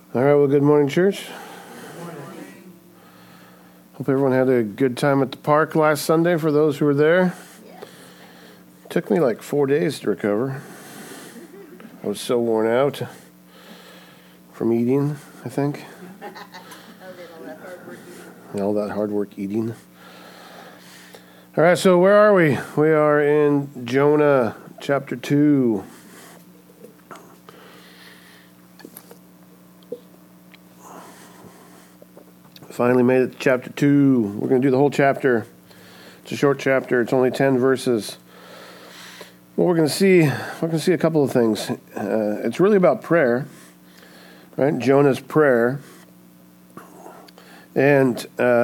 All right, well, good morning, church. Hope everyone had a good time at the park last Sunday for those who were there. It took me like 4 days to recover. I was so worn out from eating, I think. And all that hard work eating. All right, so where are we? We are in Jonah chapter 2. Finally made it to chapter 2. We're going to do the whole chapter. It's a short chapter. It's only 10 verses. Well, we're going to see a couple of things. It's really about prayer, right? Jonah's prayer. And,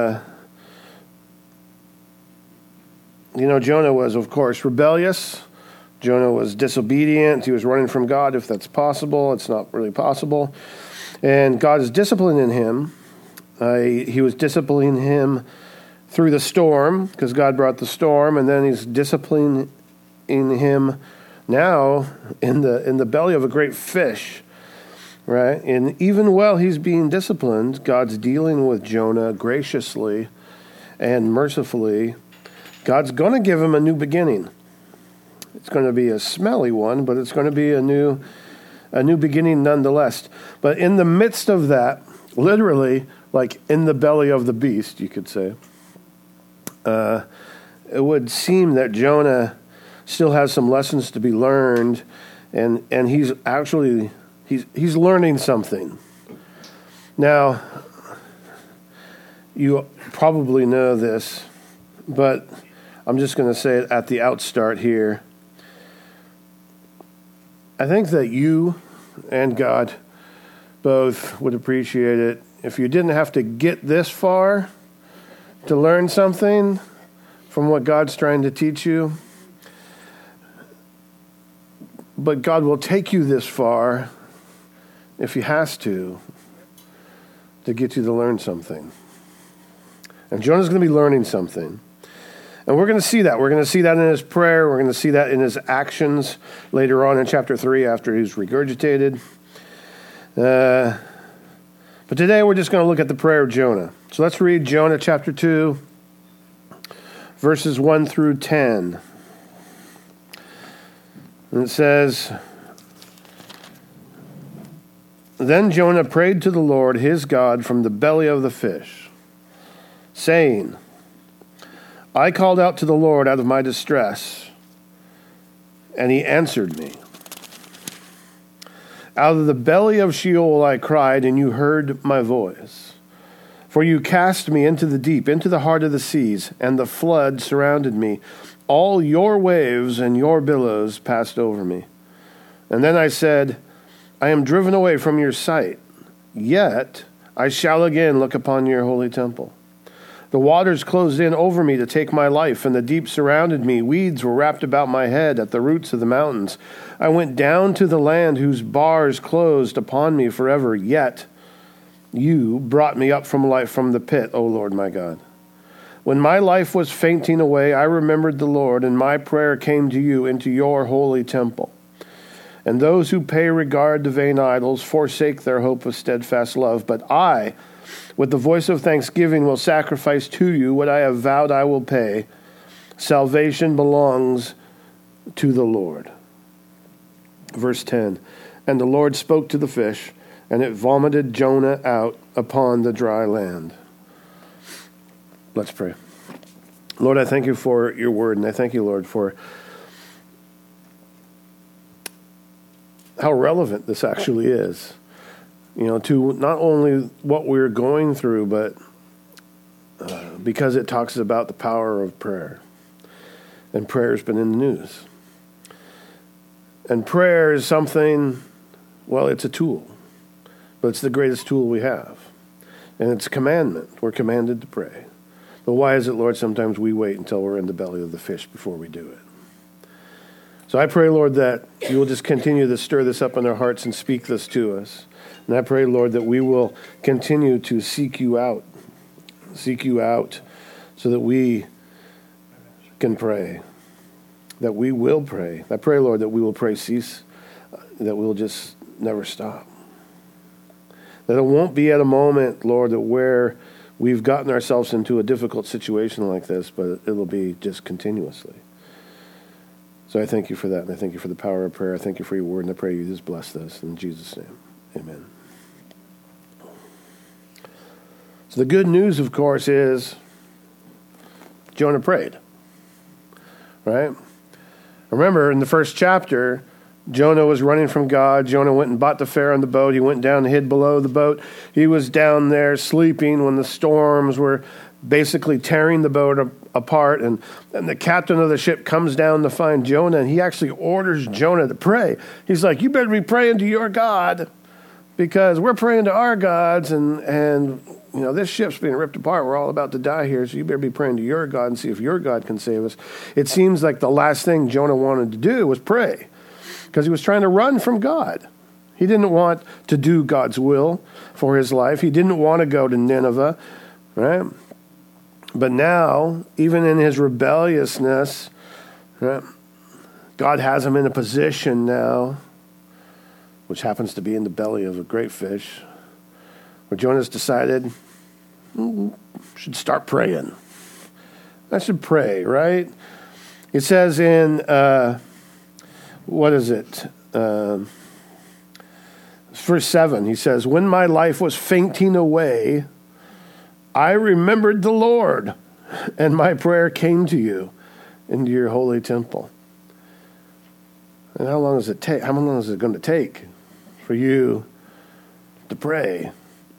Jonah was, of course, rebellious. Jonah was disobedient. He was running from God, if that's possible. It's not really possible. And God is disciplining him. He was disciplining him through the storm, because God brought the storm, and then he's disciplining him now in the belly of a great fish, right? And even while he's being disciplined, God's dealing with Jonah graciously and mercifully. God's going to give him a new beginning. It's going to be a smelly one, but it's going to be a new beginning nonetheless. But in the midst of that, literally, like in the belly of the beast, you could say, it would seem that Jonah still has some lessons to be learned, and he's learning something. Now, you probably know this, but I'm just going to say it at the outstart here. I think that you and God both would appreciate it if you didn't have to get this far to learn something from what God's trying to teach you. But God will take you this far, if he has to get you to learn something. And Jonah's going to be learning something. And we're going to see that. We're going to see that in his prayer. We're going to see that in his actions later on in chapter 3 after he's regurgitated. But today we're just going to look at the prayer of Jonah. So let's read Jonah chapter 2, verses 1 through 10. And it says, "Then Jonah prayed to the Lord his God from the belly of the fish, saying, I called out to the Lord out of my distress, and he answered me. Out of the belly of Sheol I cried, and you heard my voice. For you cast me into the deep, into the heart of the seas, and the flood surrounded me. All your waves and your billows passed over me. And then I said, I am driven away from your sight, yet I shall again look upon your holy temple. The waters closed in over me to take my life, and the deep surrounded me. Weeds were wrapped about my head at the roots of the mountains. I went down to the land whose bars closed upon me forever. Yet you brought me up from life from the pit, O Lord my God. When my life was fainting away, I remembered the Lord, and my prayer came to you into your holy temple. And those who pay regard to vain idols forsake their hope of steadfast love. But I, with the voice of thanksgiving, will sacrifice to you what I have vowed I will pay. Salvation belongs to the Lord." Verse 10, "And the Lord spoke to the fish, and it vomited Jonah out upon the dry land." Let's pray. Lord, I thank you for your word, and I thank you, Lord, for how relevant this actually is. To not only what we're going through, but because it talks about the power of prayer. And prayer's been in the news. And prayer is something, well, it's a tool. But it's the greatest tool we have. And it's a commandment. We're commanded to pray. But why is it, Lord, sometimes we wait until we're in the belly of the fish before we do it? So I pray, Lord, that you will just continue to stir this up in our hearts and speak this to us. And I pray, Lord, that we will continue to seek you out so that we can pray, that we will pray. I pray, Lord, that we will pray cease, that we'll just never stop. That it won't be at a moment, Lord, that where we've gotten ourselves into a difficult situation like this, but it'll be just continuously. So I thank you for that, and I thank you for the power of prayer. I thank you for your word, and I pray you just bless this. In Jesus' name, amen. So the good news, of course, is Jonah prayed, right? Remember, in the first chapter, Jonah was running from God. Jonah went and bought the fare on the boat. He went down and hid below the boat. He was down there sleeping when the storms were basically tearing the boat apart. And the captain of the ship comes down to find Jonah, and he actually orders Jonah to pray. He's like, you better be praying to your God, because we're praying to our gods, and you know, this ship's being ripped apart. We're all about to die here, so you better be praying to your God and see if your God can save us. It seems like the last thing Jonah wanted to do was pray, because he was trying to run from God. He didn't want to do God's will for his life. He didn't want to go to Nineveh, right? But now, even in his rebelliousness, right, God has him in a position now, which happens to be in the belly of a great fish, where Jonah's decided, should start praying. I should pray, right? It says in, verse 7, he says, when my life was fainting away, I remembered the Lord, and my prayer came to you into your holy temple. And how long does it take? How long is it going to take for you to pray?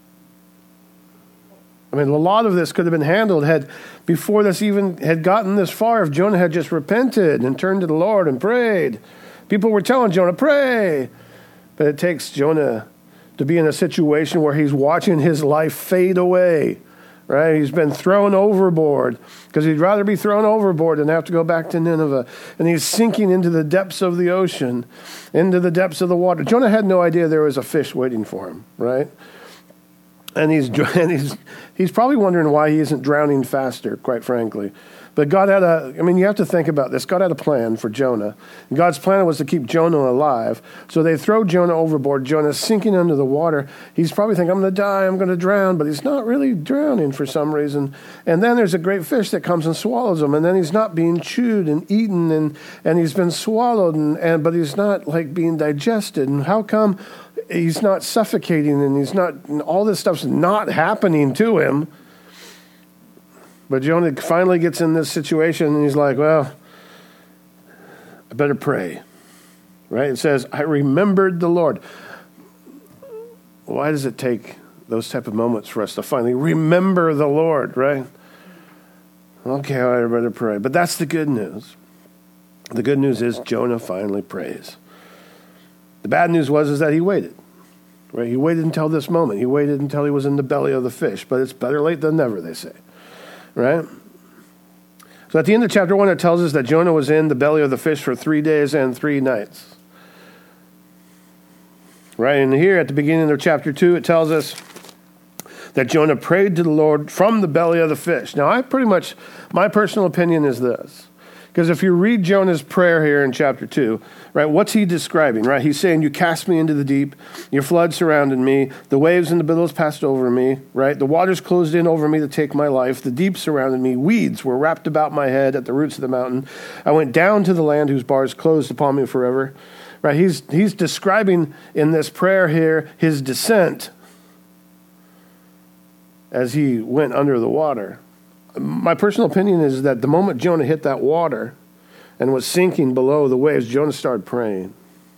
I mean, a lot of this could have been handled before this even had gotten this far, if Jonah had just repented and turned to the Lord and prayed. People were telling Jonah, pray. But it takes Jonah to be in a situation where he's watching his life fade away, right? He's been thrown overboard, because he'd rather be thrown overboard than have to go back to Nineveh. And he's sinking into the depths of the ocean, into the depths of the water. Jonah had no idea there was a fish waiting for him, right? And he's probably wondering why he isn't drowning faster, quite frankly. But God you have to think about this. God had a plan for Jonah. And God's plan was to keep Jonah alive. So they throw Jonah overboard. Jonah's sinking under the water. He's probably thinking, I'm going to die, I'm going to drown. But he's not really drowning for some reason. And then there's a great fish that comes and swallows him. And then he's not being chewed and eaten. And he's been swallowed. But he's not like being digested. And how come he's not suffocating, and he's not, and all this stuff's not happening to him? But Jonah finally gets in this situation, and he's like, well, I better pray, right? It says, I remembered the Lord. Why does it take those type of moments for us to finally remember the Lord, right? Okay, I better pray. But that's the good news. The good news is Jonah finally prays. The bad news is that he waited, right? He waited until this moment. He waited until he was in the belly of the fish. But it's better late than never, they say, right? So at the end of chapter 1, it tells us that Jonah was in the belly of the fish for 3 days and 3 nights, right? And here at the beginning of chapter 2, it tells us that Jonah prayed to the Lord from the belly of the fish. Now, my personal opinion is this. Because if you read Jonah's prayer here in chapter 2, right, what's he describing, right? He's saying, you cast me into the deep, your flood surrounded me, the waves and the billows passed over me, right? The waters closed in over me to take my life, the deep surrounded me, weeds were wrapped about my head at the roots of the mountain. I went down to the land whose bars closed upon me forever, right? He's describing in this prayer here his descent as he went under the water. My personal opinion is that the moment Jonah hit that water and was sinking below the waves, Jonah started praying.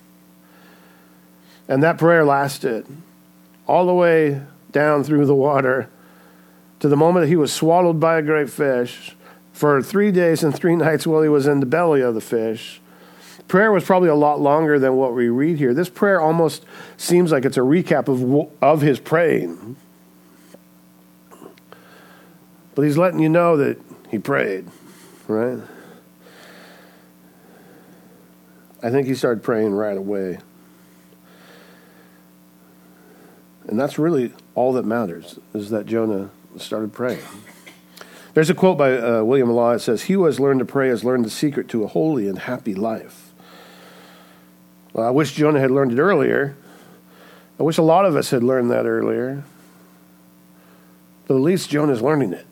And that prayer lasted all the way down through the water to the moment that he was swallowed by a great fish for 3 days and 3 nights while he was in the belly of the fish. Prayer was probably a lot longer than what we read here. This prayer almost seems like it's a recap of his praying. But he's letting you know that he prayed, right? I think he started praying right away. And that's really all that matters, is that Jonah started praying. There's a quote by William Law. It says, he who has learned to pray has learned the secret to a holy and happy life. Well, I wish Jonah had learned it earlier, I wish a lot of us had learned that earlier. But at least Jonah's learning it.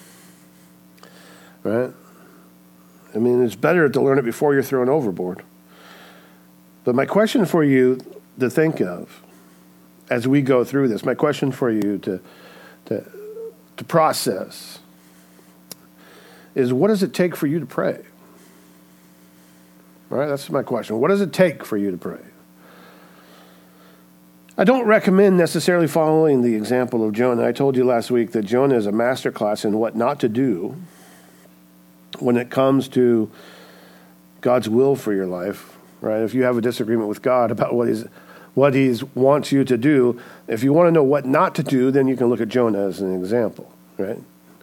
Right? I mean, it's better to learn it before you're thrown overboard. But my question for you to think of as we go through this, my question for you to process is, what does it take for you to pray? All right, that's my question. What does it take for you to pray? I don't recommend necessarily following the example of Jonah. I told you last week that Jonah is a masterclass in what not to do when it comes to God's will for your life, right? If you have a disagreement with God about what He wants you to do, if you want to know what not to do, then you can look at Jonah as an example, right?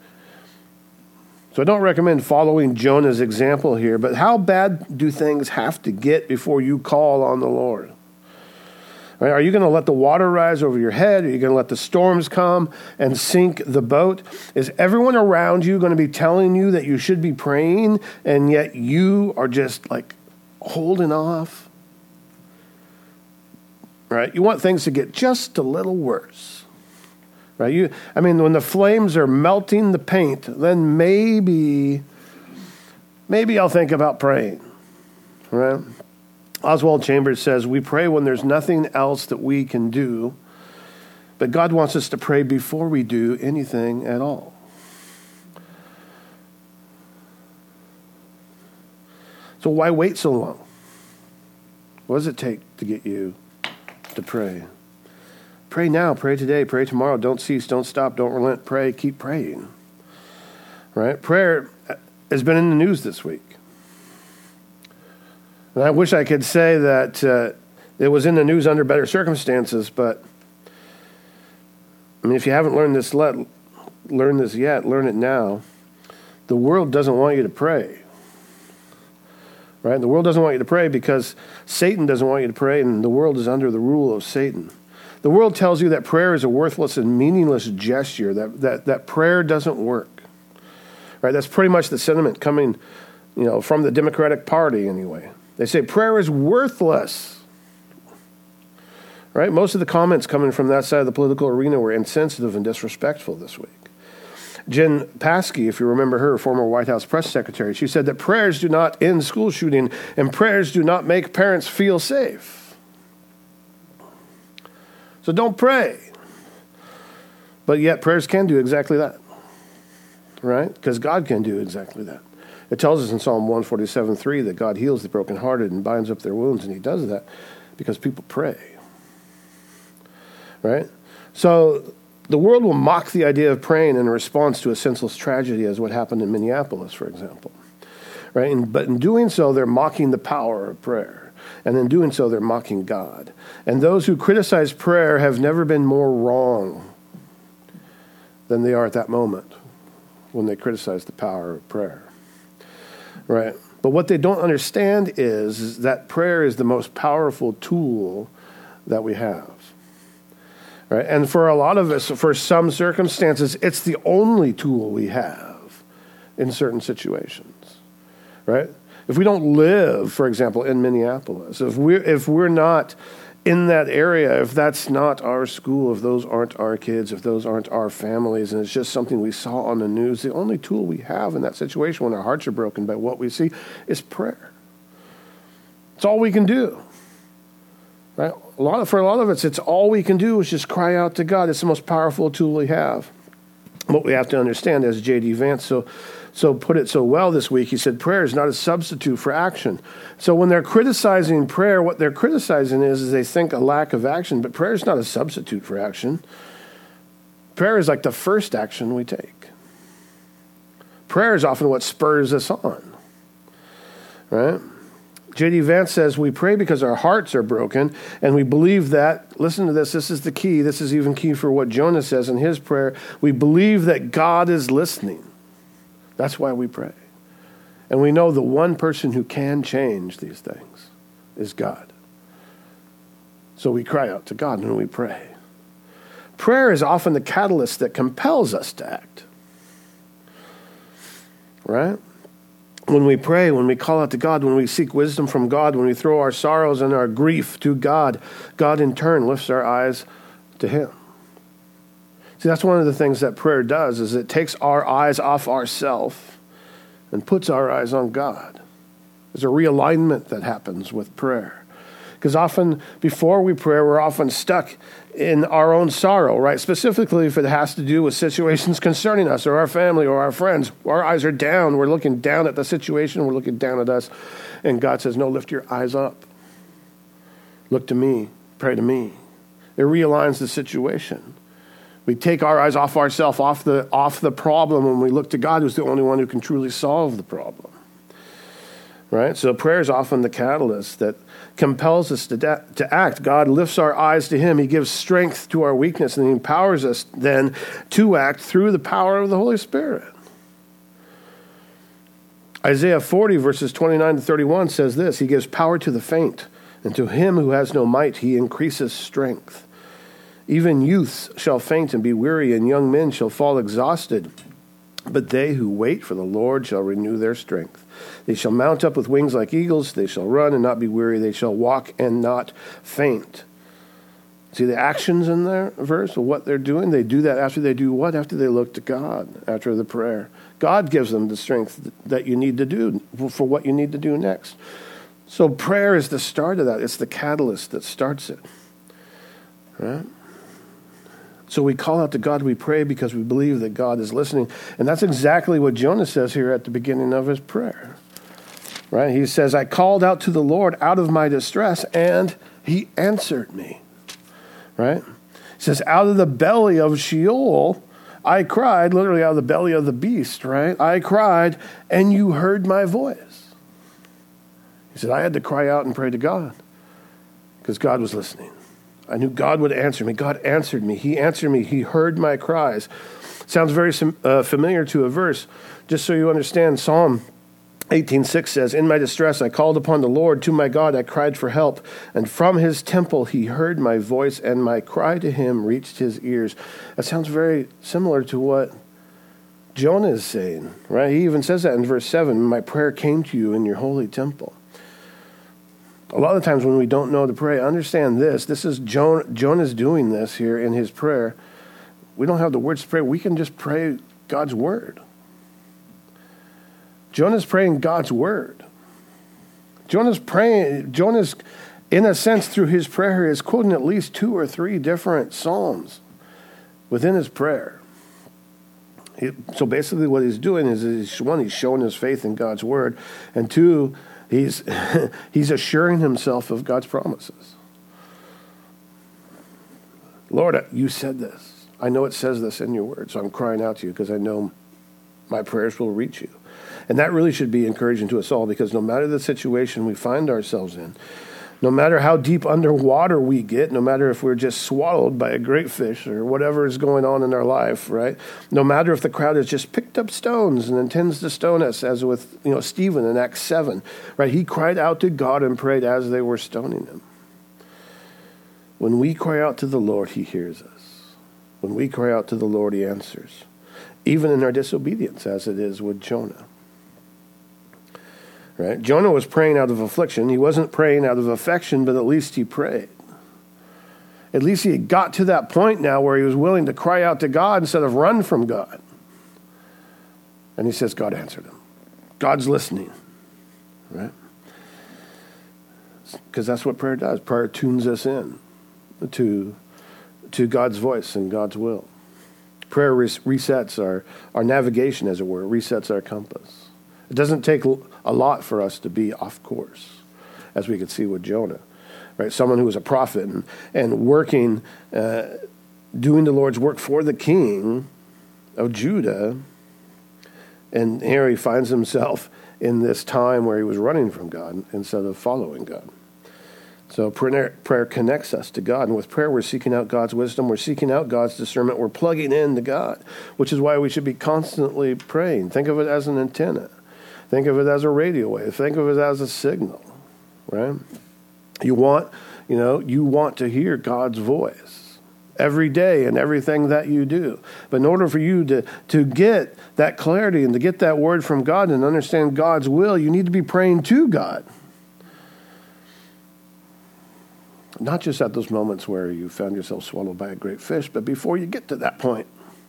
So I don't recommend following Jonah's example here, but how bad do things have to get before you call on the Lord? Right? Are you going to let the water rise over your head? Are you going to let the storms come and sink the boat? Is everyone around you going to be telling you that you should be praying, and yet you are just like holding off? Right? You want things to get just a little worse. Right? When the flames are melting the paint, then maybe I'll think about praying. Right? Oswald Chambers says, we pray when there's nothing else that we can do, but God wants us to pray before we do anything at all. So why wait so long? What does it take to get you to pray? Pray now, pray today, pray tomorrow. Don't cease, don't stop, don't relent. Pray, keep praying. Right? Prayer has been in the news this week. And I wish I could say that it was in the news under better circumstances, but if you haven't learned this yet, learn it now. The world doesn't want you to pray. Right? The world doesn't want you to pray because Satan doesn't want you to pray, and the world is under the rule of Satan. The world tells you that prayer is a worthless and meaningless gesture, that prayer doesn't work. Right? That's pretty much the sentiment coming, from the Democratic Party anyway. They say prayer is worthless. Right? Most of the comments coming from that side of the political arena were insensitive and disrespectful this week. Jen Psaki, if you remember her, former White House press secretary, she said that prayers do not end school shooting and prayers do not make parents feel safe. So don't pray. But yet prayers can do exactly that. Right? Because God can do exactly that. It tells us in Psalm 147:3 that God heals the brokenhearted and binds up their wounds, and He does that because people pray. Right? So the world will mock the idea of praying in response to a senseless tragedy, as what happened in Minneapolis, for example. Right? But in doing so, they're mocking the power of prayer. And in doing so, they're mocking God. And those who criticize prayer have never been more wrong than they are at that moment when they criticize the power of prayer. Right? But what they don't understand is that prayer is the most powerful tool that we have. Right? And for a lot of us, for some circumstances, it's the only tool we have in certain situations. Right? If we don't live, for example, in Minneapolis, if we're not in that area, if that's not our school, if those aren't our kids, if those aren't our families, and it's just something we saw on the news, the only tool we have in that situation when our hearts are broken by what we see is prayer. It's all we can do. Right? For a lot of us, it's all we can do is just cry out to God. It's the most powerful tool we have. What we have to understand, as J.D. Vance so put it so well this week, he said, prayer is not a substitute for action. So when they're criticizing prayer, what they're criticizing is they think a lack of action, but prayer is not a substitute for action. Prayer is like the first action we take. Prayer is often what spurs us on. Right? J.D. Vance says, we pray because our hearts are broken, and we believe that, listen to this is the key, this is even key for what Jonah says in his prayer, we believe that God is listening. That's why we pray. And we know the one person who can change these things is God. So we cry out to God and we pray. Prayer is often the catalyst that compels us to act. Right? when we pray, when we call out to God, when we seek wisdom from God, when we throw our sorrows and our grief to God, God in turn lifts our eyes to him. See, that's one of the things that prayer does, is it takes our eyes off ourselves and puts our eyes on God. There's a realignment that happens with prayer. Because often, before we pray, we're often stuck in our own sorrow, right? Specifically if it has to do with situations concerning us or our family or our friends. Our eyes are down. We're looking down at the situation. We're looking down at us. And God says, no, lift your eyes up. Look to me. Pray to me. It realigns the situation. We take our eyes off ourselves, off the problem, when we look to God, who's the only one who can truly solve the problem. Right? So prayer is often the catalyst that compels us to act. God lifts our eyes to him. He gives strength to our weakness, and he empowers us then to act through the power of the Holy Spirit. Isaiah 40, verses 29 to 31 says this: he gives power to the faint, and to him who has no might he increases strength. Even youths shall faint and be weary, and young men shall fall exhausted. But they who wait for the Lord shall renew their strength. They shall mount up with wings like eagles. They shall run and not be weary. They shall walk and not faint. See the actions in there verse of what they're doing? They do that after they do what? After they look to God, after the prayer. God gives them the strength that you need to do for what you need to do next. So prayer is the start of that. It's the catalyst that starts it. Right? So we call out to God, we pray because we believe that God is listening. And that's exactly what Jonah says here at the beginning of his prayer. Right? He says, I called out to the Lord out of my distress, and he answered me. Right? He says, out of the belly of Sheol, I cried, literally out of the belly of the beast, right? I cried, and you heard my voice. He said, I had to cry out and pray to God because God was listening. I knew God would answer me. God answered me. He answered me. He heard my cries. Sounds very familiar to a verse. Just so you understand, Psalm 18:6 says, in my distress I called upon the Lord. To my God I cried for help. And from his temple he heard my voice, and my cry to him reached his ears. That sounds very similar to what Jonah is saying, right? He even says that in verse 7, my prayer came to you in your holy temple. A lot of times when we don't know to pray, understand this. This is Jonah's doing this here in his prayer. We don't have the words to pray. We can just pray God's word. Jonah's praying God's word. Jonah's, in a sense, through his prayer, is quoting at least 2 or 3 different psalms within his prayer. So basically what he's doing is, one, he's showing his faith in God's word, and 2, he's assuring himself of God's promises. Lord, you said this. I know it says this in your word, so I'm crying out to you because I know my prayers will reach you. And that really should be encouraging to us all, because no matter the situation we find ourselves in, no matter how deep underwater we get, no matter if we're just swallowed by a great fish or whatever is going on in our life, right? No matter if the crowd has just picked up stones and intends to stone us, as with Stephen in Acts 7, right? He cried out to God and prayed as they were stoning him. When we cry out to the Lord, he hears us. When we cry out to the Lord, he answers, even in our disobedience, as it is with Jonah. Right? Jonah was praying out of affliction. He wasn't praying out of affection, but at least he prayed. At least he got to that point now where he was willing to cry out to God instead of run from God. And he says God answered him. God's listening. Right? Because that's what prayer does. Prayer tunes us in to God's voice and God's will. Prayer resets our navigation, as it were. It resets our compass. It doesn't take a lot for us to be off course, as we could see with Jonah, right? Someone who was a prophet and working, doing the Lord's work for the king of Judah, and here he finds himself in this time where he was running from God instead of following God. So prayer connects us to God, and with prayer we're seeking out God's wisdom, we're seeking out God's discernment, we're plugging in to God, which is why we should be constantly praying. Think of it as an antenna. Think of it as a radio wave. Think of it as a signal, right? You want to hear God's voice. every day in everything that you do. But in order for you to get that clarity and to get that word from God and understand God's will, you need to be praying to God. Not just at those moments where you found yourself swallowed by a great fish, but before you get to that point.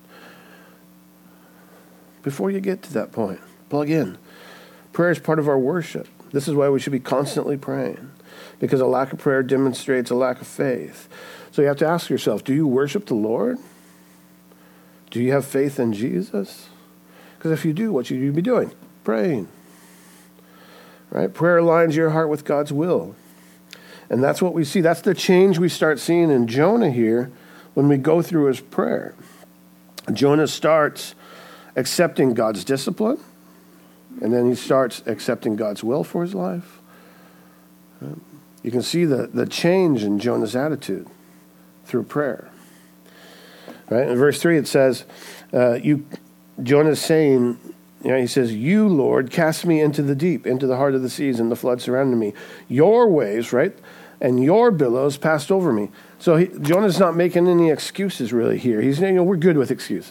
Before you get to that point, plug in. Prayer is part of our worship. This is why we should be constantly praying, because a lack of prayer demonstrates a lack of faith. So you have to ask yourself, do you worship the Lord? Do you have faith in Jesus? Because if you do, what should you be doing? Praying. Right? Prayer aligns your heart with God's will. And that's what we see. That's the change we start seeing in Jonah here when we go through his prayer. Jonah starts accepting God's discipline, and then he starts accepting God's will for his life. You can see the change in Jonah's attitude through prayer. Right? In verse 3 it says, Jonah's saying, he says, "You, Lord, cast me into the deep, into the heart of the seas, and the flood surrounded me. Your waves," right, "and your billows passed over me." So Jonah's not making any excuses really here. He's saying, we're good with excuses.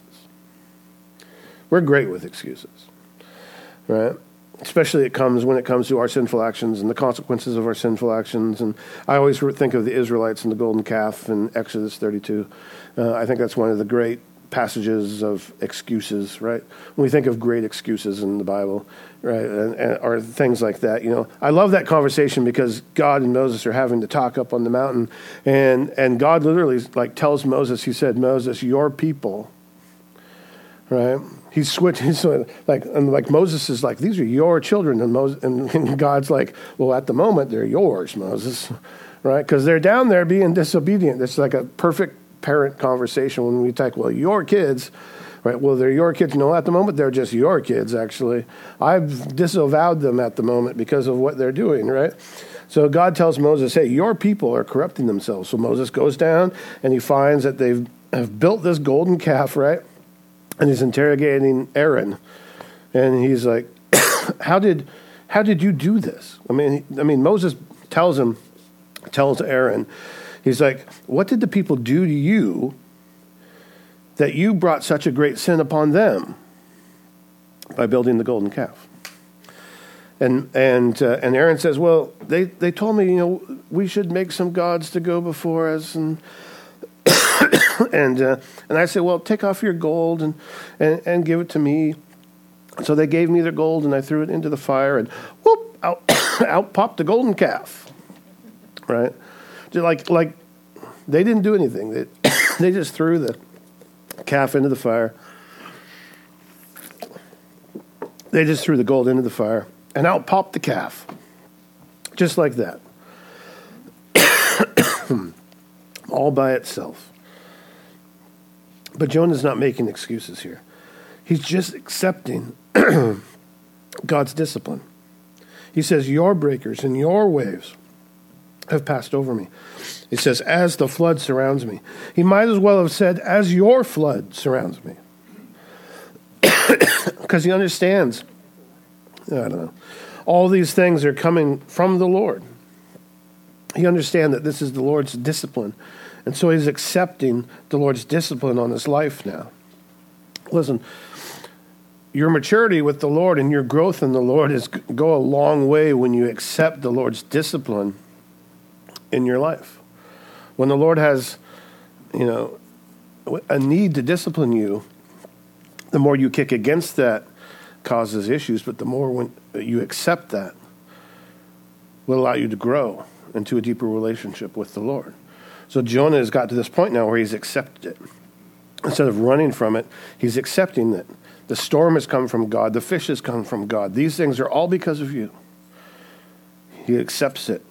We're great with excuses, right? Especially when it comes to our sinful actions and the consequences of our sinful actions. And I always think of the Israelites and the golden calf in Exodus 32. I think that's one of the great passages of excuses, right? When we think of great excuses in the Bible, right, or things like that, I love that conversation because God and Moses are having to talk up on the mountain, and God literally tells Moses, he said, "Moses, your people," right? He's switched. He's like Moses is like, "These are your children," and God's like, "Well, at the moment they're yours, Moses," right? Because they're down there being disobedient. It's like a perfect parent conversation when we talk, well, your kids, right? Well, they're your kids. No, at the moment, they're just your kids, actually. I've disavowed them at the moment because of what they're doing, right? So God tells Moses, hey, your people are corrupting themselves. So Moses goes down and he finds that they have built this golden calf, right? And he's interrogating Aaron. And he's like, how did you do this? I mean, Moses tells Aaron, he's like, what did the people do to you that you brought such a great sin upon them by building the golden calf? And Aaron says, well, they told me, we should make some gods to go before us, and and I said, well, take off your gold and give it to me. So they gave me their gold, and I threw it into the fire, and whoop, out popped the golden calf, right? Like they didn't do anything. They just threw the calf into the fire. They just threw the gold into the fire, and out popped the calf. Just like that. All by itself. But Jonah's not making excuses here. He's just accepting God's discipline. He says, your breakers and your waves have passed over me. He says, as the flood surrounds me. He might as well have said, as your flood surrounds me. Because he understands, I don't know, all these things are coming from the Lord. He understands that this is the Lord's discipline. And so he's accepting the Lord's discipline on his life now. Listen, your maturity with the Lord and your growth in the Lord go a long way when you accept the Lord's discipline in your life. When the Lord has, a need to discipline you, the more you kick against that causes issues, but the more when you accept that will allow you to grow into a deeper relationship with the Lord. So Jonah has got to this point now where he's accepted it. Instead of running from it, he's accepting that the storm has come from God, the fish has come from God. These things are all because of you. He accepts it.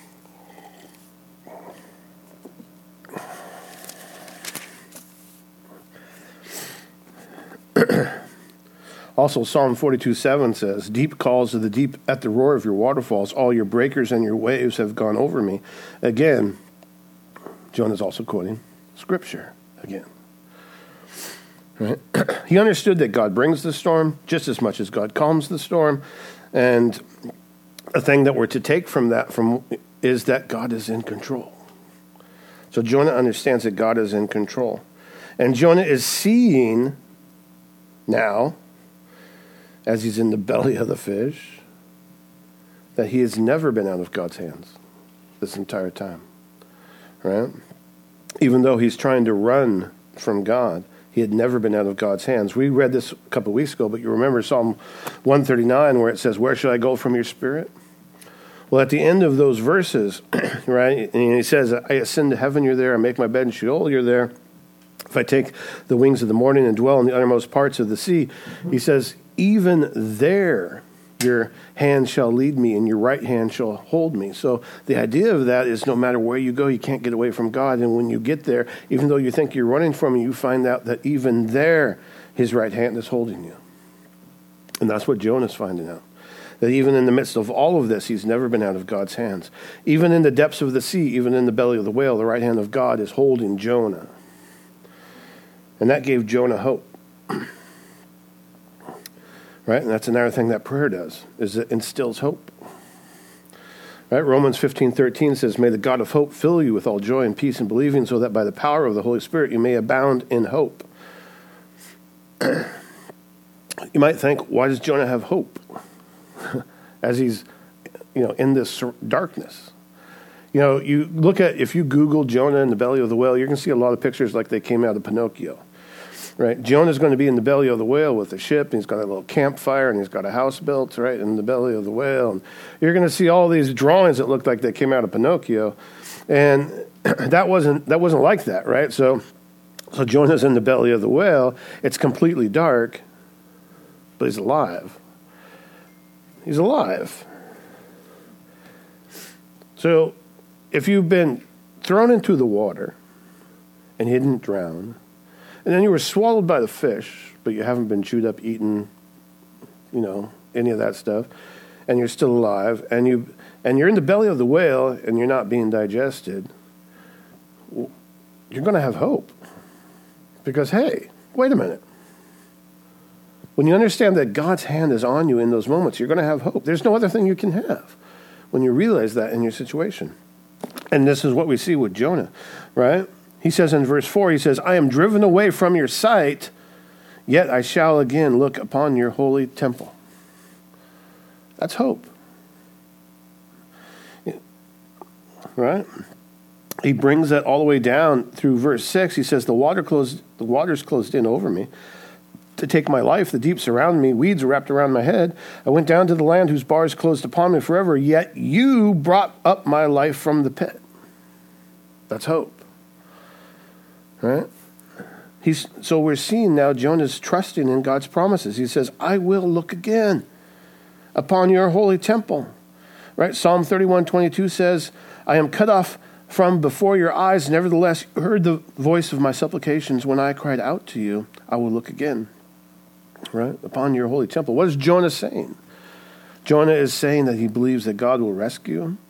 Also, Psalm 42:7 says, deep calls to the deep at the roar of your waterfalls. All your breakers and your waves have gone over me. Again, Jonah's also quoting Scripture again. Right? He understood that God brings the storm just as much as God calms the storm. And a thing that we're to take from that is that God is in control. So Jonah understands that God is in control. And Jonah is seeing now, as he's in the belly of the fish, that he has never been out of God's hands this entire time. Right? Even though he's trying to run from God, he had never been out of God's hands. We read this a couple of weeks ago, but you remember Psalm 139 where it says, "Where should I go from your spirit?" Well, at the end of those verses, right, and he says, "I ascend to heaven, you're there. I make my bed in Sheol, you're there. If I take the wings of the morning and dwell in the uttermost parts of the sea," he says, "even there your hand shall lead me and your right hand shall hold me." So the idea of that is no matter where you go, you can't get away from God. And when you get there, even though you think you're running from him, you find out that even there his right hand is holding you. And that's what Jonah's finding out. That even in the midst of all of this, he's never been out of God's hands. Even in the depths of the sea, even in the belly of the whale, the right hand of God is holding Jonah. And that gave Jonah hope. Right? And that's another thing that prayer does, is it instills hope. Right? Romans 15:13 says, "May the God of hope fill you with all joy and peace in believing, so that by the power of the Holy Spirit you may abound in hope." You might think, why does Jonah have hope as he's, in this darkness? You look at, if you Google Jonah in the belly of the whale, you're going to see a lot of pictures like they came out of Pinocchio. Right? Jonah's going to be in the belly of the whale with a ship, and he's got a little campfire, and he's got a house built, right, in the belly of the whale. And you're going to see all these drawings that look like they came out of Pinocchio. And that wasn't like that, right? So Jonah's in the belly of the whale. It's completely dark, but he's alive. He's alive. So if you've been thrown into the water and you didn't drown, and then you were swallowed by the fish, but you haven't been chewed up, eaten, any of that stuff, and you're still alive, and you're in the belly of the whale, and you're not being digested, you're going to have hope. Because, hey, wait a minute. When you understand that God's hand is on you in those moments, you're going to have hope. There's no other thing you can have when you realize that in your situation. And this is what we see with Jonah, right? He says in verse 4, he says, "I am driven away from your sight, yet I shall again look upon your holy temple." That's hope. Right? He brings that all the way down through verse 6. He says, the waters closed in over me to take my life. The deep surrounded me. Weeds were wrapped around my head. I went down to the land whose bars closed upon me forever. Yet you brought up my life from the pit. That's hope. Right? So we're seeing now Jonah's trusting in God's promises. He says, "I will look again upon your holy temple." Right? Psalm 31:22 says, "I am cut off from before your eyes. Nevertheless, you heard the voice of my supplications. When I cried out to you, I will look again." Right? Upon your holy temple. What is Jonah saying? Jonah is saying that he believes that God will rescue him.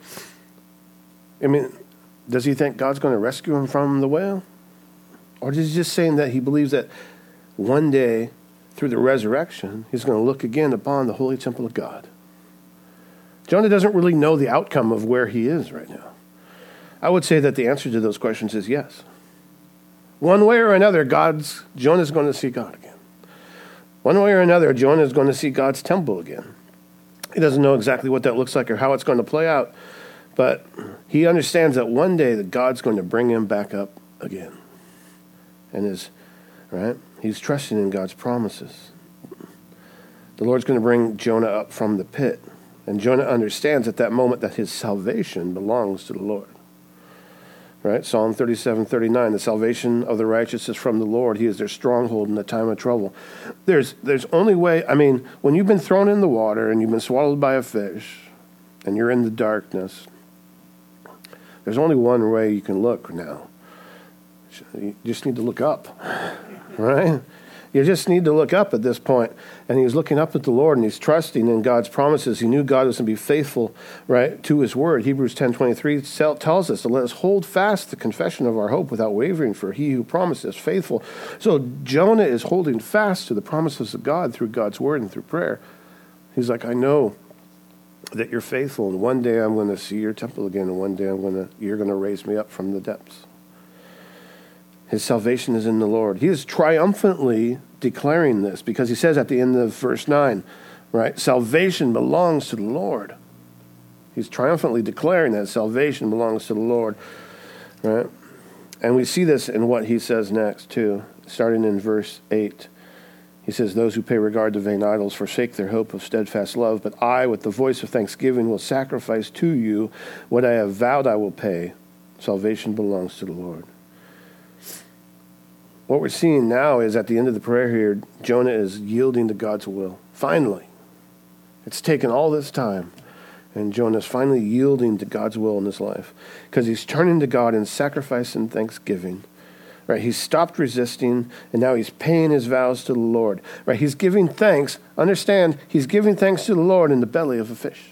I mean, does he think God's going to rescue him from the whale? Or is he just saying that he believes that one day, through the resurrection, he's going to look again upon the holy temple of God? Jonah doesn't really know the outcome of where he is right now. I would say that the answer to those questions is yes. One way or another, Jonah's going to see God again. One way or another, Jonah's going to see God's temple again. He doesn't know exactly what that looks like or how it's going to play out, but he understands that one day that God's going to bring him back up again. And he's trusting in God's promises. The Lord's going to bring Jonah up from the pit. And Jonah understands at that moment that his salvation belongs to the Lord. Right? Psalm 37:39, "The salvation of the righteous is from the Lord. He is their stronghold in the time of trouble." There's only way, when you've been thrown in the water and you've been swallowed by a fish and you're in the darkness, there's only one way you can look now. You just need to look up, right? You just need to look up at this point. And he's looking up at the Lord, and he's trusting in God's promises. He knew God was going to be faithful, right, to his word. Hebrews 10:23 tells us to let us hold fast the confession of our hope without wavering, for he who promised is faithful. So Jonah is holding fast to the promises of God through God's word and through prayer. He's like, I know that you're faithful, and one day I'm going to see your temple again, and one day you're going to raise me up from the depths. His salvation is in the Lord. He is triumphantly declaring this because he says at the end of verse 9, right, salvation belongs to the Lord. He's triumphantly declaring that salvation belongs to the Lord, right? And we see this in what he says next, too, starting in verse 8. He says, those who pay regard to vain idols forsake their hope of steadfast love, but I, with the voice of thanksgiving, will sacrifice to you what I have vowed I will pay. Salvation belongs to the Lord. What we're seeing now is at the end of the prayer here, Jonah is yielding to God's will. Finally. It's taken all this time, and Jonah is finally yielding to God's will in his life because he's turning to God in sacrifice and thanksgiving. Right, he's stopped resisting, and now he's paying his vows to the Lord. Right, he's giving thanks. Understand, he's giving thanks to the Lord in the belly of a fish.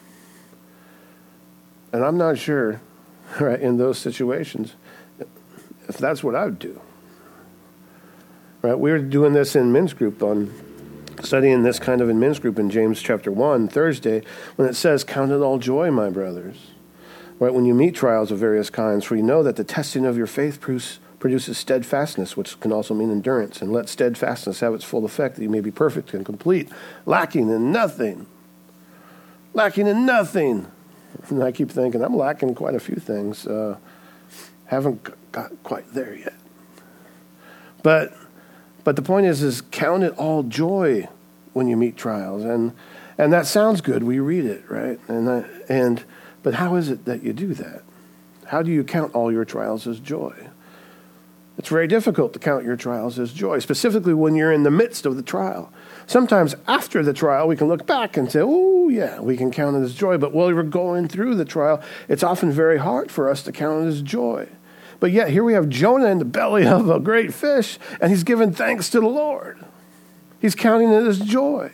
And I'm not sure, right, in those situations, if that's what I would do. Right, we were doing this in men's group studying this kind of in men's group in James chapter 1, Thursday, when it says, count it all joy, my brothers. Right, when you meet trials of various kinds, for you know that the testing of your faith produces steadfastness, which can also mean endurance. And let steadfastness have its full effect, that you may be perfect and complete, lacking in nothing. Lacking in nothing. And I keep thinking, I'm lacking quite a few things. Haven't got quite there yet. But the point is count it all joy when you meet trials. And that sounds good. We read it, right? But how is it that you do that? How do you count all your trials as joy? It's very difficult to count your trials as joy, specifically when you're in the midst of the trial. Sometimes after the trial, we can look back and say, oh, yeah, we can count it as joy. But while we're going through the trial, it's often very hard for us to count it as joy. But yet, here we have Jonah in the belly of a great fish, and he's giving thanks to the Lord. He's counting it as joy.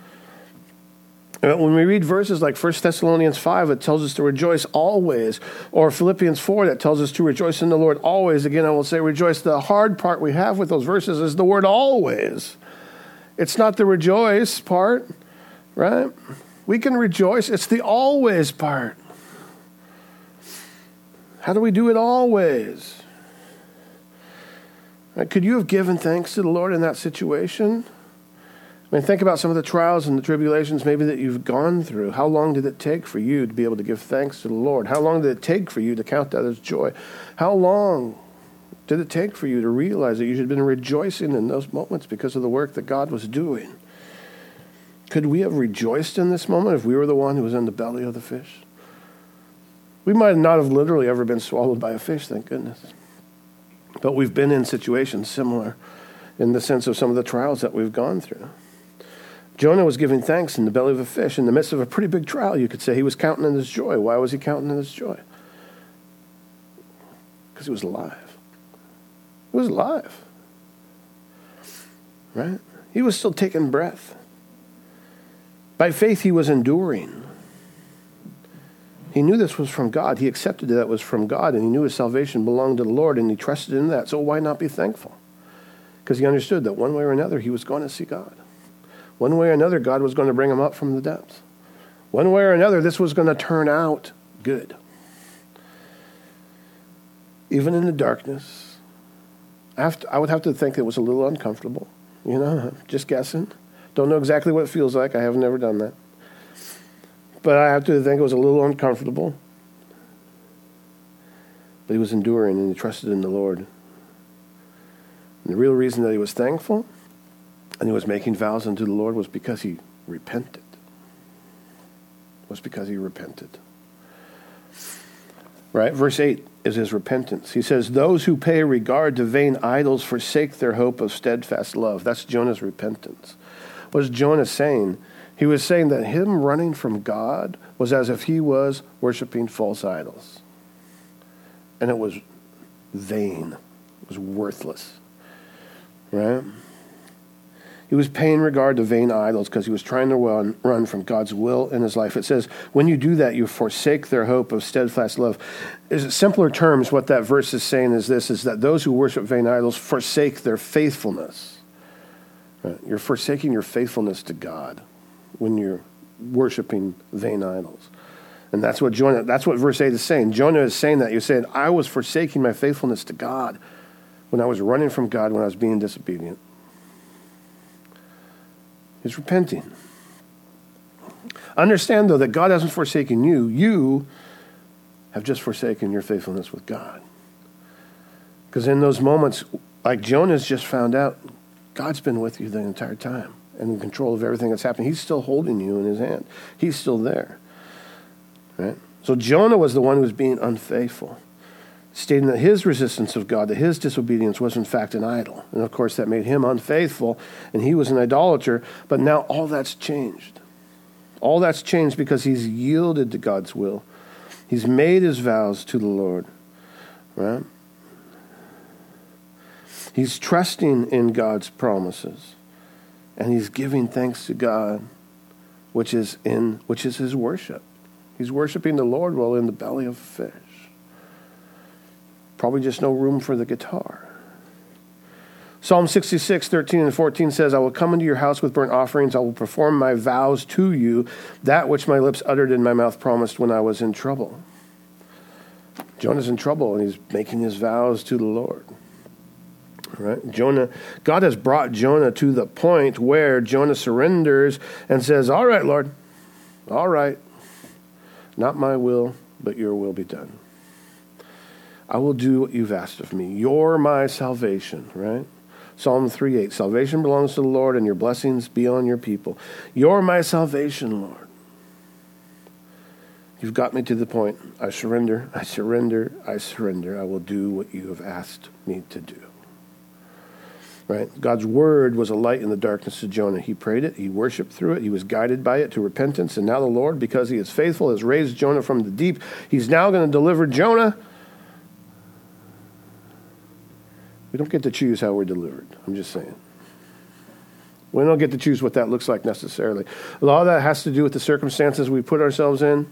When we read verses like 1 Thessalonians 5, it tells us to rejoice always. Or Philippians 4, that tells us to rejoice in the Lord always. Again, I will say rejoice. The hard part we have with those verses is the word always. It's not the rejoice part, right? We can rejoice. It's the always part. How do we do it always? Right? Could you have given thanks to the Lord in that situation? I mean, think about some of the trials and the tribulations maybe that you've gone through. How long did it take for you to be able to give thanks to the Lord? How long did it take for you to count that as joy? How long did it take for you to realize that you should have been rejoicing in those moments because of the work that God was doing? Could we have rejoiced in this moment if we were the one who was in the belly of the fish? We might not have literally ever been swallowed by a fish, thank goodness. But we've been in situations similar in the sense of some of the trials that we've gone through. Jonah was giving thanks in the belly of a fish in the midst of a pretty big trial, you could say. He was counting in his joy. Why was he counting in his joy? Because he was alive. He was alive. Right? He was still taking breath. By faith, he was enduring. He knew this was from God. He accepted that it was from God, and he knew his salvation belonged to the Lord, and he trusted in that. So why not be thankful? Because he understood that one way or another, he was going to see God. One way or another, God was going to bring him up from the depths. One way or another, this was going to turn out good. Even in the darkness, I would have to think it was a little uncomfortable. You know, just guessing. Don't know exactly what it feels like. I have never done that. But I have to think it was a little uncomfortable. But he was enduring and he trusted in the Lord. And the real reason that he was thankful and he was making vows unto the Lord was because he repented. Right? Verse 8 is his repentance. He says, those who pay regard to vain idols forsake their hope of steadfast love. That's Jonah's repentance. What is Jonah saying? He was saying that him running from God was as if he was worshiping false idols. And it was vain. It was worthless. Right? He was paying regard to vain idols because he was trying to run from God's will in his life. It says, when you do that, you forsake their hope of steadfast love. In simpler terms, what that verse is saying is this, is that those who worship vain idols forsake their faithfulness. Right? You're forsaking your faithfulness to God when you're worshiping vain idols. And that's what verse 8 is saying. Jonah is saying that. You're saying, I was forsaking my faithfulness to God when I was running from God, when I was being disobedient. He's repenting. Understand, though, that God hasn't forsaken you. You have just forsaken your faithfulness with God. Because in those moments, like Jonah's just found out, God's been with you the entire time and in control of everything that's happening. He's still holding you in his hand. He's still there. Right? So Jonah was the one who was being unfaithful, stating that his resistance of God, that his disobedience was in fact an idol. And of course that made him unfaithful, and he was an idolater. But now all that's changed. All that's changed because he's yielded to God's will. He's made his vows to the Lord. Right? He's trusting in God's promises. And he's giving thanks to God, which is his worship. He's worshiping the Lord while in the belly of a fish. Probably just no room for the guitar. Psalm 66, 13 and 14 says, I will come into your house with burnt offerings. I will perform my vows to you, that which my lips uttered and my mouth promised when I was in trouble. Jonah's in trouble, and he's making his vows to the Lord. Right? God has brought Jonah to the point where Jonah surrenders and says, all right, Lord, all right. Not my will, but your will be done. I will do what you've asked of me. You're my salvation, right? Psalm 3:8, salvation belongs to the Lord, and your blessings be on your people. You're my salvation, Lord. You've got me to the point. I surrender, I surrender, I surrender. I will do what you have asked me to do. Right? God's word was a light in the darkness to Jonah. He prayed it. He worshiped through it. He was guided by it to repentance. And now the Lord, because he is faithful, has raised Jonah from the deep. He's now going to deliver Jonah. We don't get to choose how we're delivered. I'm just saying. We don't get to choose what that looks like necessarily. A lot of that has to do with the circumstances we put ourselves in.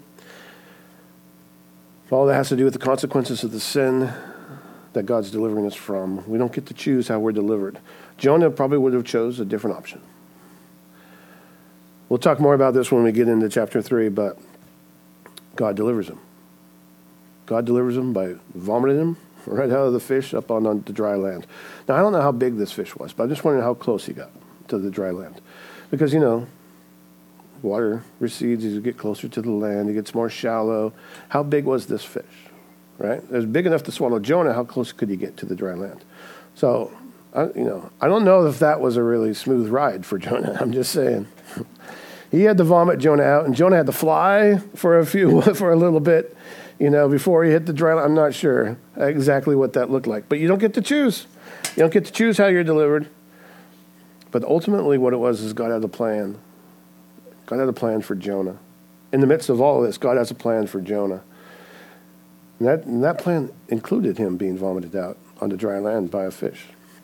All that has to do with the consequences of the sin that God's delivering us from. We don't get to choose how we're delivered. Jonah probably would have chose a different option. We'll talk more about this when we get into chapter 3, but God delivers him. God delivers him by vomiting him right out of the fish up on the dry land. Now, I don't know how big this fish was, but I'm just wondering how close he got to the dry land. Because, water recedes as you get closer to the land. It gets more shallow. How big was this fish? Right? It was big enough to swallow Jonah. How close could he get to the dry land? So, I don't know if that was a really smooth ride for Jonah. I'm just saying. He had to vomit Jonah out, and Jonah had to fly for a little bit, before he hit the dry land. I'm not sure exactly what that looked like. But you don't get to choose. You don't get to choose how you're delivered. But ultimately what it was is God had a plan. God had a plan for Jonah. In the midst of all of this, God has a plan for Jonah. And that plan included him being vomited out onto dry land by a fish,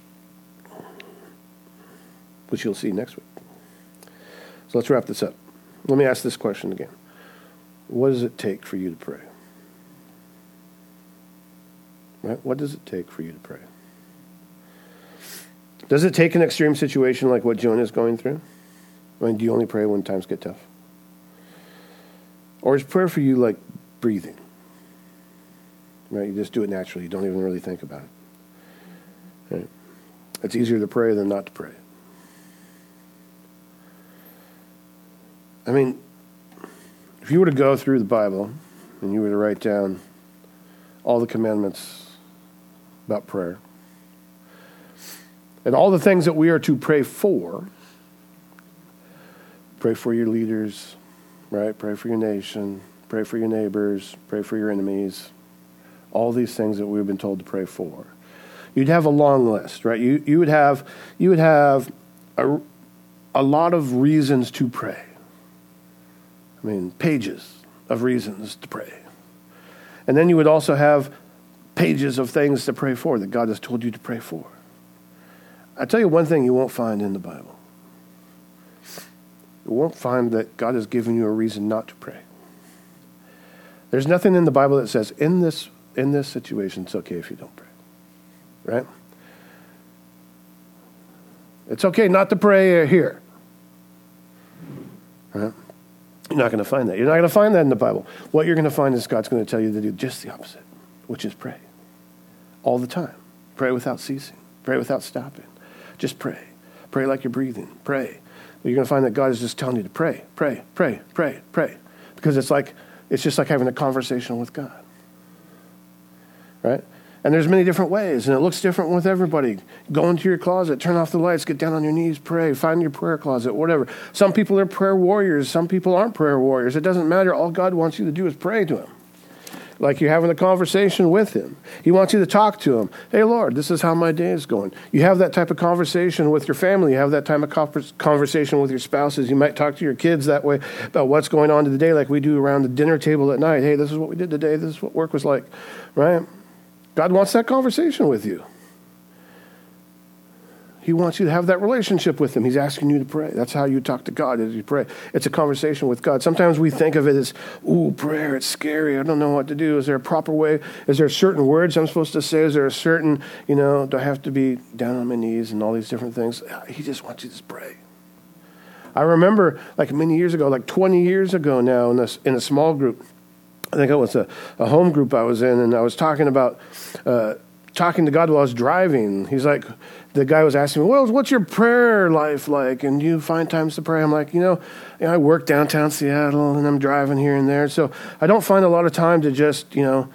which you'll see next week. So let's wrap this up. Let me ask this question again. What does it take for you to pray? Right? What does it take for you to pray? Does it take an extreme situation like what Jonah is going through? Do you only pray when times get tough? Or is prayer for you like breathing? Right? You just do it naturally. You don't even really think about it. Right? It's easier to pray than not to pray. If you were to go through the Bible and you were to write down all the commandments about prayer and all the things that we are to pray for your leaders, right? Pray for your nation, pray for your neighbors, pray for your enemies, all these things that we've been told to pray for. You'd have a long list, right? You would have a lot of reasons to pray. Pages of reasons to pray. And then you would also have pages of things to pray for that God has told you to pray for. I tell you one thing you won't find in the Bible. You won't find that God has given you a reason not to pray. There's nothing in the Bible that says, in this situation, it's okay if you don't pray. Right? It's okay not to pray here. Right? You're not going to find that. You're not going to find that in the Bible. What you're going to find is God's going to tell you to do just the opposite, which is pray. All the time. Pray without ceasing. Pray without stopping. Just pray. Pray like you're breathing. Pray. But you're going to find that God is just telling you to pray, pray, pray, pray, pray. Because it's just like having a conversation with God. Right? And there's many different ways, and it looks different with everybody. Go into your closet, turn off the lights, get down on your knees, pray, find your prayer closet, whatever. Some people are prayer warriors. Some people aren't prayer warriors. It doesn't matter. All God wants you to do is pray to him. Like you're having a conversation with him. He wants you to talk to him. Hey, Lord, this is how my day is going. You have that type of conversation with your family. You have that type of conversation with your spouses. You might talk to your kids that way about what's going on today, like we do around the dinner table at night. Hey, this is what we did today. This is what work was like, right? God wants that conversation with you. He wants you to have that relationship with him. He's asking you to pray. That's how you talk to God, as you pray. It's a conversation with God. Sometimes we think of it as, ooh, prayer, it's scary. I don't know what to do. Is there a proper way? Is there certain words I'm supposed to say? Is there a certain, do I have to be down on my knees and all these different things? He just wants you to pray. I remember many years ago, 20 years ago now, in a small group, I think it was a home group I was in, and I was talking about talking to God while I was driving. He's like, the guy was asking me, well, what's your prayer life like? And do you find times to pray? I'm like, I work downtown Seattle, and I'm driving here and there, so I don't find a lot of time to just, turn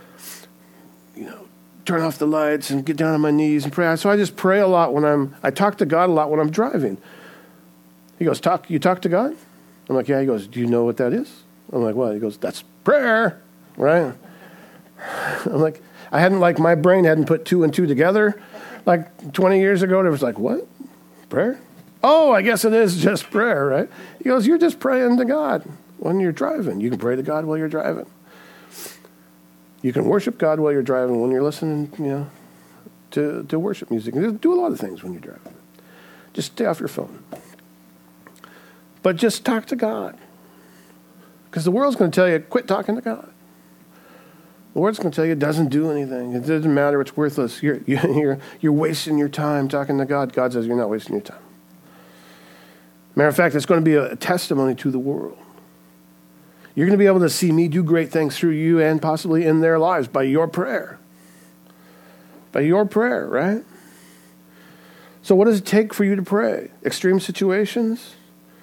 off the lights and get down on my knees and pray. So I just pray a lot I talk to God a lot when I'm driving. He goes, you talk to God? I'm like, yeah. He goes, do you know what that is? I'm like, what? He goes, that's prayer, right? I'm like, my brain hadn't put two and two together. 20 years ago, there was what? Prayer? Oh, I guess it is just prayer, right? He goes, you're just praying to God when you're driving. You can pray to God while you're driving. You can worship God while you're driving, when you're listening, to worship music. Do a lot of things when you're driving. Just stay off your phone. But just talk to God. Because the world's going to tell you, quit talking to God. The Word's going to tell you it doesn't do anything. It doesn't matter. It's worthless. You're wasting your time talking to God. God says you're not wasting your time. Matter of fact, it's going to be a testimony to the world. You're going to be able to see me do great things through you and possibly in their lives by your prayer. By your prayer, right? So what does it take for you to pray? Extreme situations?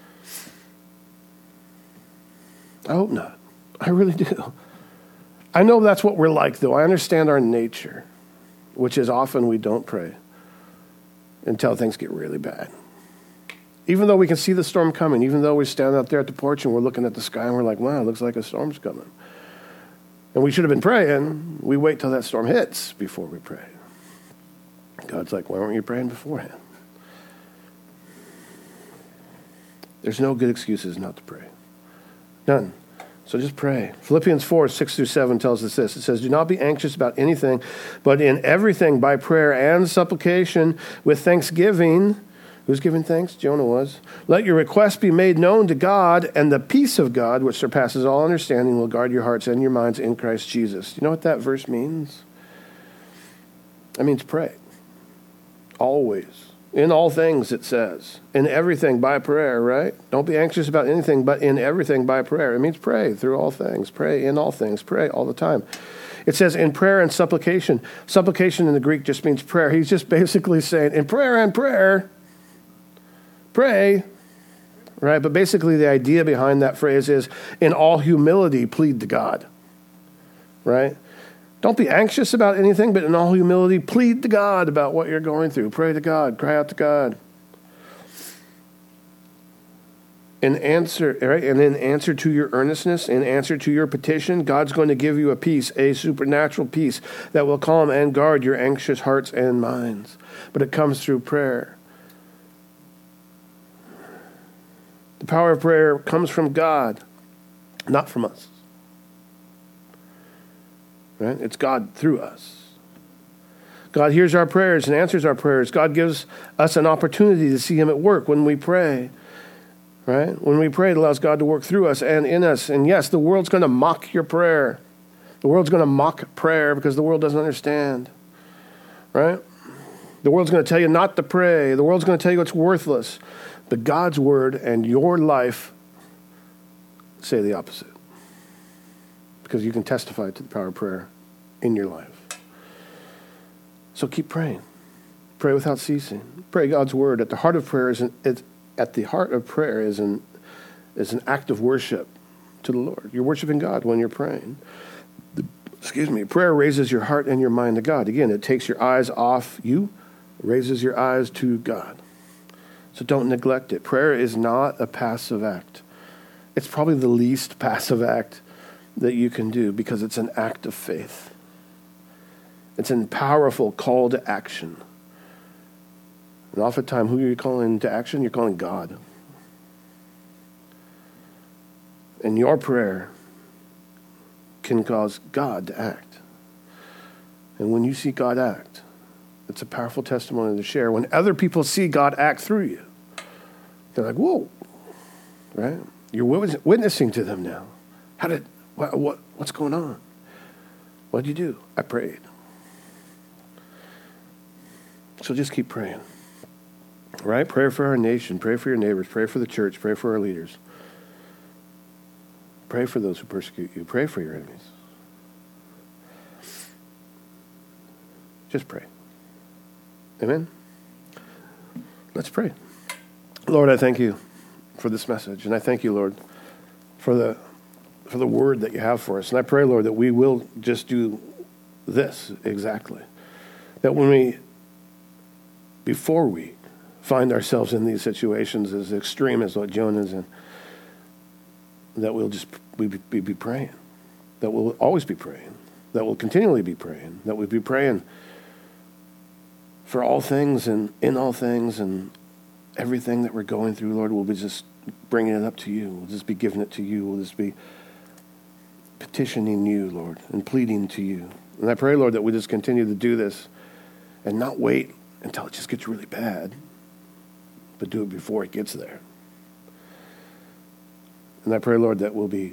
I hope not. I really do. I know that's what we're like, though. I understand our nature, which is often we don't pray until things get really bad. Even though we can see the storm coming, even though we stand out there at the porch and we're looking at the sky and we're like, wow, it looks like a storm's coming. And we should have been praying. We wait till that storm hits before we pray. God's like, why weren't you praying beforehand? There's no good excuses not to pray. None. So just pray. Philippians 4, 6-7 tells us this. It says, do not be anxious about anything, but in everything by prayer and supplication with thanksgiving. Who's giving thanks? Jonah was. Let your requests be made known to God, and the peace of God, which surpasses all understanding, will guard your hearts and your minds in Christ Jesus. You know what that verse means? That means pray. Always. In all things, it says. In everything by prayer, right? Don't be anxious about anything, but in everything by prayer. It means pray through all things. Pray in all things. Pray all the time. It says in prayer and supplication. Supplication in the Greek just means prayer. He's just basically saying, in prayer and prayer, pray, right? But basically the idea behind that phrase is, in all humility, plead to God, right? Don't be anxious about anything, but in all humility, plead to God about what you're going through. Pray to God. Cry out to God. In answer to your earnestness, in answer to your petition, God's going to give you a peace, a supernatural peace that will calm and guard your anxious hearts and minds. But it comes through prayer. The power of prayer comes from God, not from us. Right? It's God through us. God hears our prayers and answers our prayers. God gives us an opportunity to see him at work when we pray. Right? When we pray, it allows God to work through us and in us. And yes, the world's going to mock your prayer. The world's going to mock prayer because the world doesn't understand. Right? The world's going to tell you not to pray. The world's going to tell you it's worthless. But God's word and your life say the opposite. Because you can testify to the power of prayer in your life. So keep praying. Pray without ceasing. Pray God's word. At the heart of prayer is an act of worship to the Lord. You're worshiping God when you're praying. Prayer raises your heart and your mind to God. Again, it takes your eyes off you, raises your eyes to God. So don't neglect it. Prayer is not a passive act. It's probably the least passive act that you can do because it's an act of faith. It's a powerful call to action. And oftentimes, who are you calling to action? You're calling God. And your prayer can cause God to act. And when you see God act, it's a powerful testimony to share. When other people see God act through you, they're like, whoa, right? You're witnessing to them now. What's going on? What did you do? I prayed. So just keep praying. Right? Pray for our nation. Pray for your neighbors. Pray for the church. Pray for our leaders. Pray for those who persecute you. Pray for your enemies. Just pray. Amen? Let's pray. Lord, I thank you for this message. And I thank you, Lord, for the word that you have for us. And I pray, Lord, that we will just do this exactly. That before we find ourselves in these situations as extreme as what Jonah's in, that we'll just be praying. That we'll always be praying. That we'll continually be praying. That we'll be praying for all things and in all things and everything that we're going through, Lord. We'll be just bringing it up to you. We'll just be giving it to you. We'll just be petitioning you, Lord, and pleading to you. And I pray, Lord, that we just continue to do this and not wait until it just gets really bad, but do it before it gets there. And I pray, Lord, that we'll be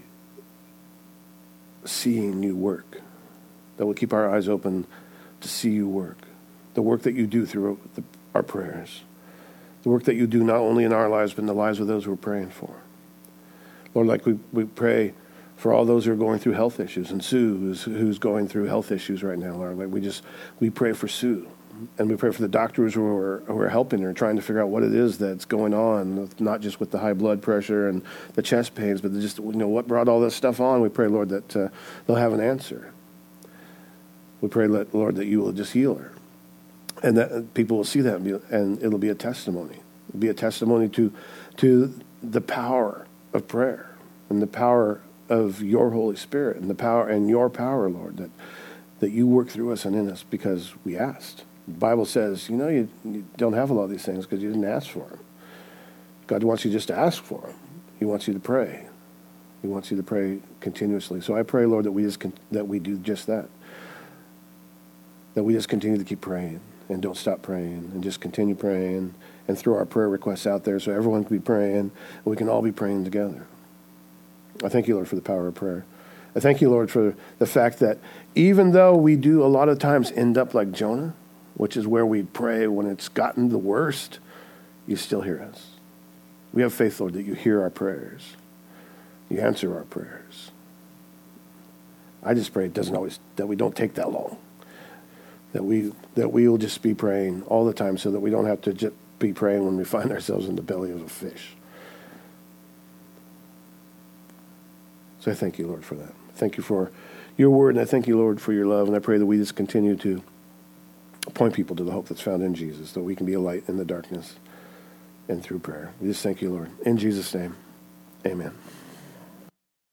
seeing you work, that we'll keep our eyes open to see you work, the work that you do through our prayers, the work that you do not only in our lives, but in the lives of those we're praying for. Lord, like we pray for all those who are going through health issues, and Sue, who's going through health issues right now, Lord. Like we pray for Sue. And we pray for the doctors who are helping her, trying to figure out what it is that's going on, not just with the high blood pressure and the chest pains, but just what brought all this stuff on. We pray, Lord, that they'll have an answer. We pray, Lord, that you will just heal her, and that people will see that, and it'll be a testimony. It'll be a testimony to the power of prayer and the power of your Holy Spirit and the power and your power, Lord, that you work through us and in us because we asked. The Bible says, you don't have a lot of these things because you didn't ask for them. God wants you just to ask for them. He wants you to pray. He wants you to pray continuously. So I pray, Lord, that we do just that. That we just continue to keep praying and don't stop praying and just continue praying and throw our prayer requests out there so everyone can be praying and we can all be praying together. I thank you, Lord, for the power of prayer. I thank you, Lord, for the fact that even though we do a lot of times end up like Jonah, which is where we pray when it's gotten the worst, you still hear us. We have faith, Lord, that you hear our prayers. You answer our prayers. I just pray that we don't take that long. That we will just be praying all the time so that we don't have to just be praying when we find ourselves in the belly of a fish. So I thank you, Lord, for that. Thank you for your word, and I thank you, Lord, for your love. And I pray that we just continue to point people to the hope that's found in Jesus, that we can be a light in the darkness and through prayer. We just thank you, Lord. In Jesus' name, amen.